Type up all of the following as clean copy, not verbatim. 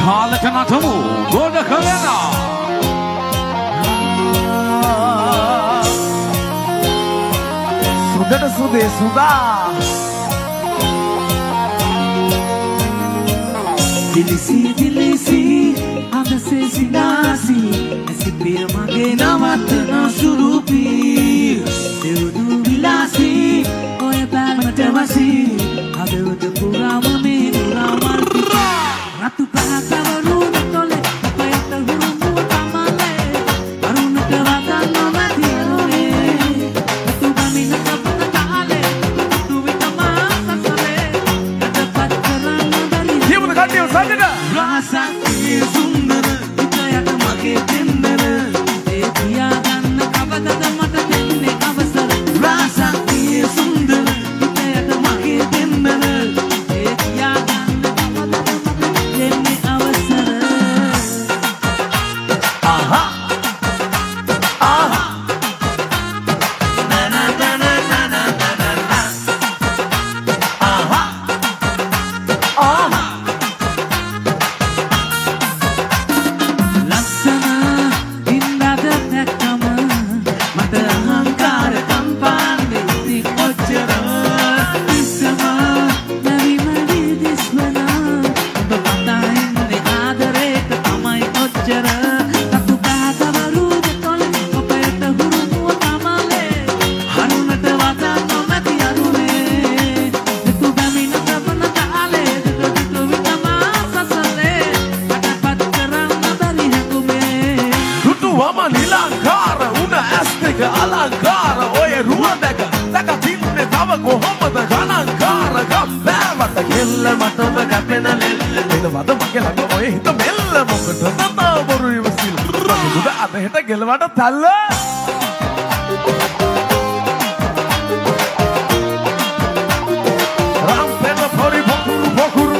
තාලට නටමු ගොඩක වෙලා සුදට සුදේ සුදා දිලිසි දිලිසි අදසේ සිනාසි ඇසිපිය මගේ නවත්තන සුරුපි දෙවුදු විලාසි ඔය බැල්මට වසි හදවත පුරාම මේ නුරාමල් පිපා රතු පහකවරු තොලේ අපයට හුරුමුව තමලේ අරුණට වදන් නොමැති අරුනේ රතු ගමින කපන කාලේ රතු විතමා සසලේ කටපත් කරන්න බැරි ජීවන කට්ටිය සාදෙට රාසක්තිය සුන්දර හිතයට මගේ දෙන්නර ඒ තියාගන්න කවදද මට දෙන්නේ අවසර රාසක්තිය සුන්දර හිතයට මගේ දෙන්නර ඒ තියාගන්න කවදද මට දෙන්නේ අවසර ආහා ආහා අලංකාර ඔය රුව දැක දැක තින්නේ තව කොහොමද ගණන්කාර ගම්බෑවට කෙල්ල මටම කැපෙන ලෙල්ල එනවද මගේ ළඟ ඔය හිත මෙල්ල මොකටද තව බොරු ඉවසිල් මගේ දුද අත හෙට ගෙලවට තල්ල රම්පෙන පොරි පොකුරු පොකුරු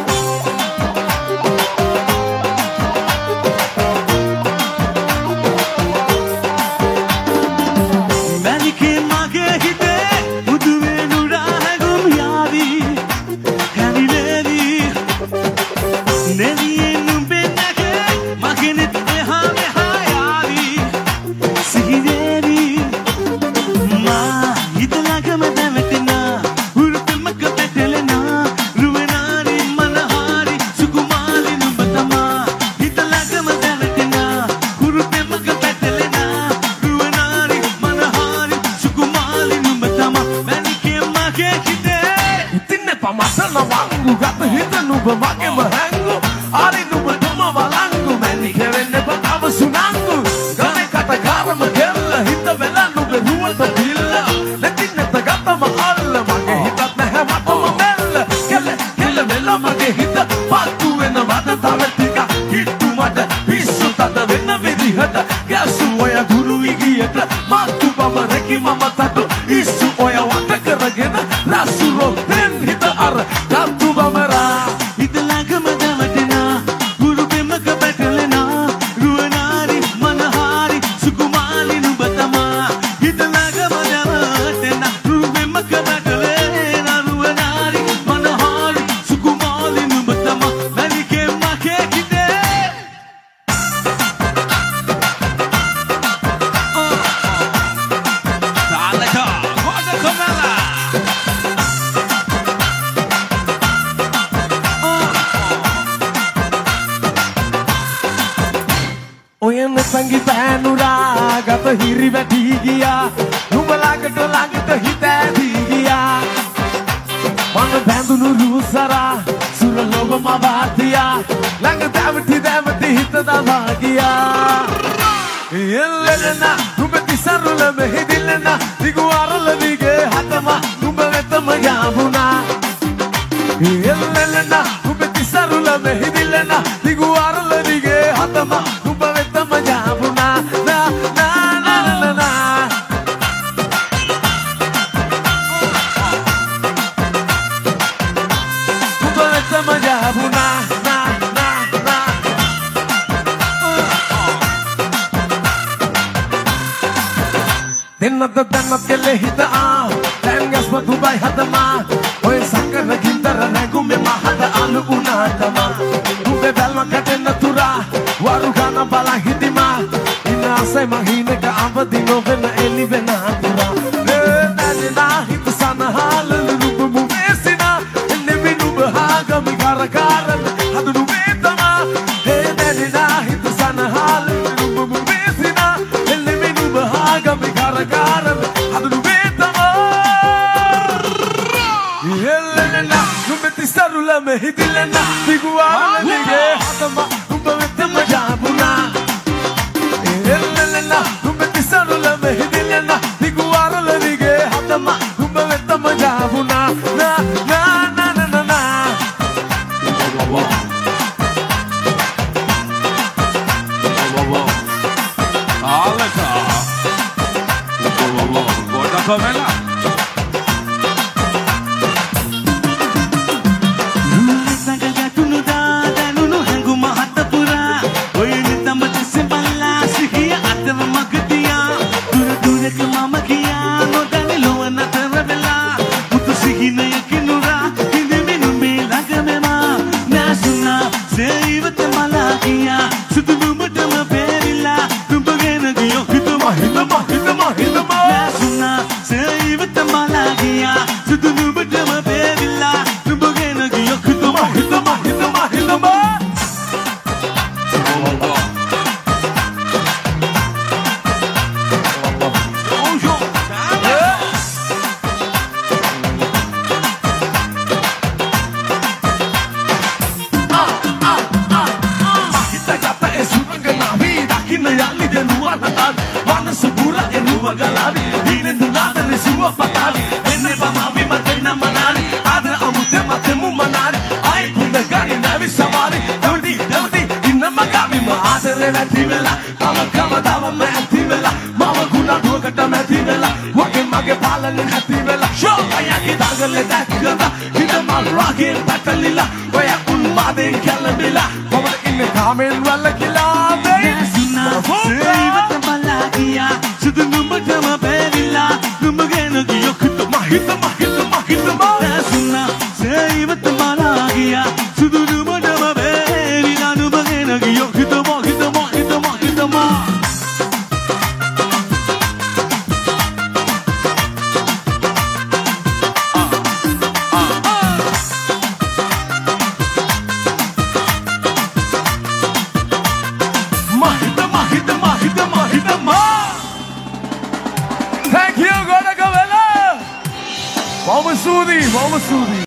දෙන්නද දැන්නත් කෙල්ලේ හිත දැන් ගැස්ම දුබයි හදමා ඔය සංකන ගින්දර නැගුමේ මහද අලු උනාටම උඹේ බැල්ම කැටෙන්න dino vena eli vena kura nane na hit sanahal nubu muvesina enne minu bahaga mi gara gara hadu vetama he nane na hit sanahal nubu muvesina enne minu bahaga mi gara gara hadu vetama yellena numeti sarula me hidilena biguara nige hatama numbu vetama jabuna yellena numeti sarula me hidilena biguara nige hatama numbu vetama jabuna na na na na na na Aleka. Gorda Camela. Thank you, Gorda Camela. Vamos Sudi.